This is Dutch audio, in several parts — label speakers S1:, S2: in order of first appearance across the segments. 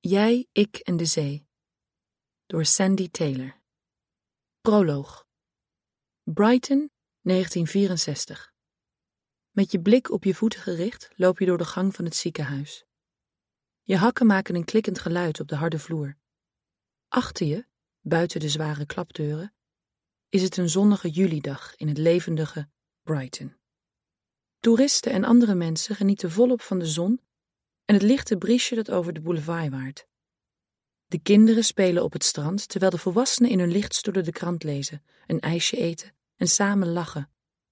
S1: Jij, ik en de zee. Door Sandy Taylor. Proloog. Brighton, 1964. Met je blik op je voeten gericht loop je door de gang van het ziekenhuis. Je hakken maken een klikkend geluid op de harde vloer. Achter je, buiten de zware klapdeuren, is het een zonnige julidag in het levendige Brighton. Toeristen en andere mensen genieten volop van de zon en het lichte briesje dat over de boulevard waait. De kinderen spelen op het strand, terwijl de volwassenen in hun lichtstoelen de krant lezen, een ijsje eten en samen lachen.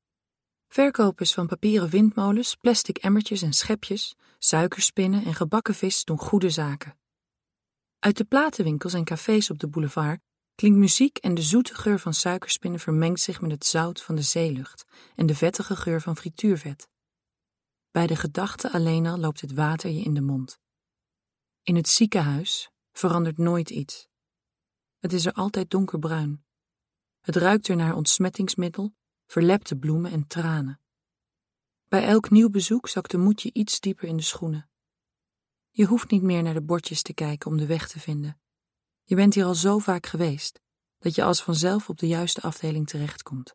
S1: Verkopers van papieren windmolens, plastic emmertjes en schepjes, suikerspinnen en gebakken vis doen goede zaken. Uit de platenwinkels en cafés op de boulevard klinkt muziek en de zoete geur van suikerspinnen vermengt zich met het zout van de zeelucht en de vettige geur van frituurvet. Bij de gedachte alleen al loopt het water je in de mond. In het ziekenhuis verandert nooit iets. Het is er altijd donkerbruin. Het ruikt er naar ontsmettingsmiddel, verlepte bloemen en tranen. Bij elk nieuw bezoek zakt de moed je iets dieper in de schoenen. Je hoeft niet meer naar de bordjes te kijken om de weg te vinden. Je bent hier al zo vaak geweest, dat je als vanzelf op de juiste afdeling terechtkomt.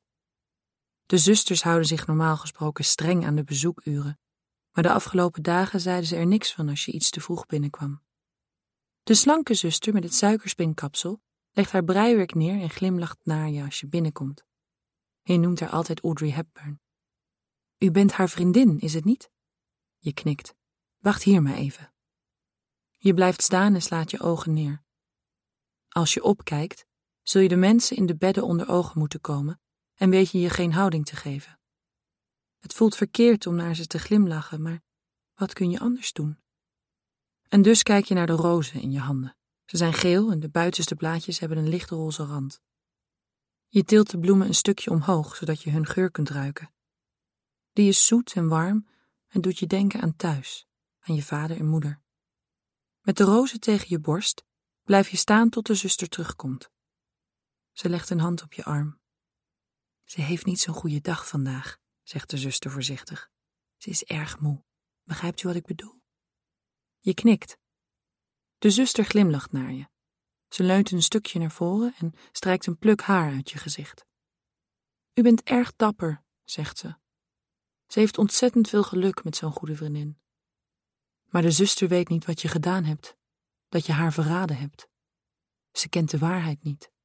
S1: De zusters houden zich normaal gesproken streng aan de bezoekuren, maar de afgelopen dagen zeiden ze er niks van als je iets te vroeg binnenkwam. De slanke zuster met het suikerspinkapsel legt haar breiwerk neer en glimlacht naar je als je binnenkomt. Je noemt haar altijd Audrey Hepburn. U bent haar vriendin, is het niet? Je knikt. Wacht hier maar even. Je blijft staan en slaat je ogen neer. Als je opkijkt, zul je de mensen in de bedden onder ogen moeten komen en weet je geen houding te geven. Het voelt verkeerd om naar ze te glimlachen, maar wat kun je anders doen? En dus kijk je naar de rozen in je handen. Ze zijn geel en de buitenste blaadjes hebben een lichtroze rand. Je tilt de bloemen een stukje omhoog, zodat je hun geur kunt ruiken. Die is zoet en warm en doet je denken aan thuis, aan je vader en moeder. Met de rozen tegen je borst blijf je staan tot de zuster terugkomt. Ze legt een hand op je arm. Ze heeft niet zo'n goede dag vandaag, zegt de zuster voorzichtig. Ze is erg moe. Begrijpt u wat ik bedoel? Je knikt. De zuster glimlacht naar je. Ze leunt een stukje naar voren en strijkt een pluk haar uit je gezicht. U bent erg dapper, zegt ze. Ze heeft ontzettend veel geluk met zo'n goede vriendin. Maar de zuster weet niet wat je gedaan hebt, dat je haar verraden hebt. Ze kent de waarheid niet.